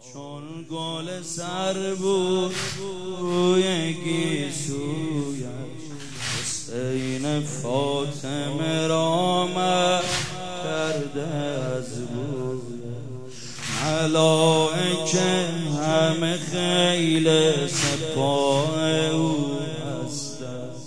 چون گل سر بود روی گیسویش، حسین فاطمه را مست کرده از بویش. ملائکه همه خیل سپاه او هستند،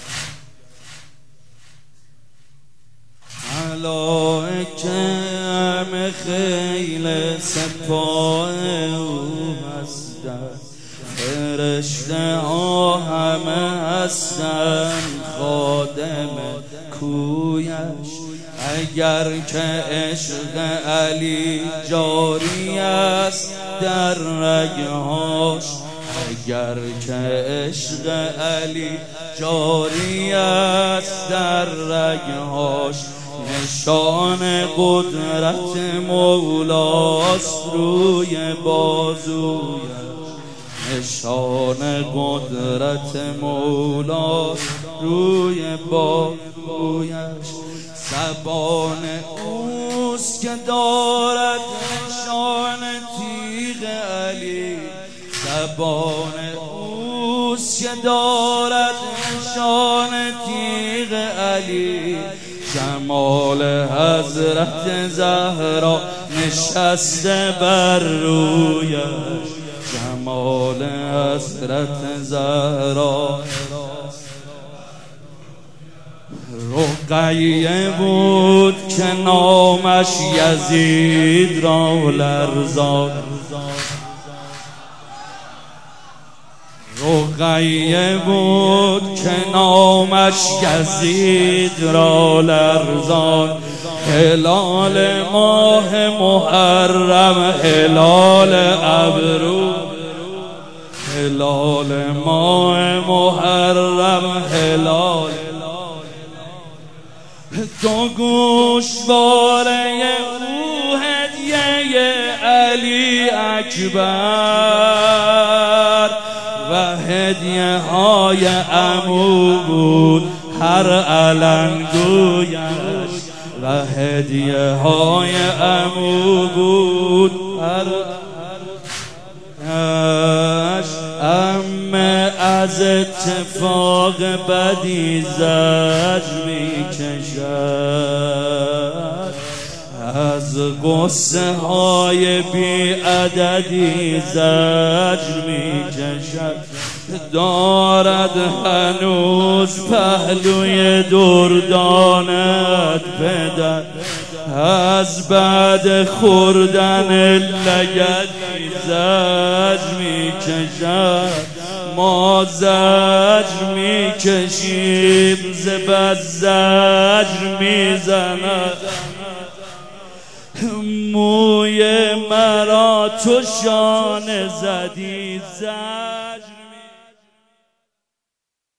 ملائکه همه خیل سپاه او هستند، فرشته ها همه هستند خادم کویش. اگر که عشق علی جاری است در رگهاش، اگر که عشق علی جاری است در رگهاش، نشان قدرت مولاست روی بازویش، نشان قدرت مولاست روی بازویش. زبان اوست که دارد نشان تیغ علی، زبان اوست که دارد نشان تیغ علی. جمال حضرت زهرا نشسته بر رویش، جمال حضرت زهرا. رقیه بود که نامش یزید را لرزاد، رقیه بود که نامش یزید را لرزاد. هلال ماه محرم، هلال ابرو، هلال ماه محرم، هلال دو گوشواره او هدیه علی اکبر و هدیه های عمو بود هر علنگویش، و هدیه های عمو بود هر امه از اتفاق بدی زجر می کشد، از غصه های بی عددی زجر می کشد. دارد هنوز پهلوی دردانت پدر، از بعد خوردن لگدی زجر می کشد. ما زجر می کشیم ز بد زجر می زند، موی مرا تو شانه زدی زجر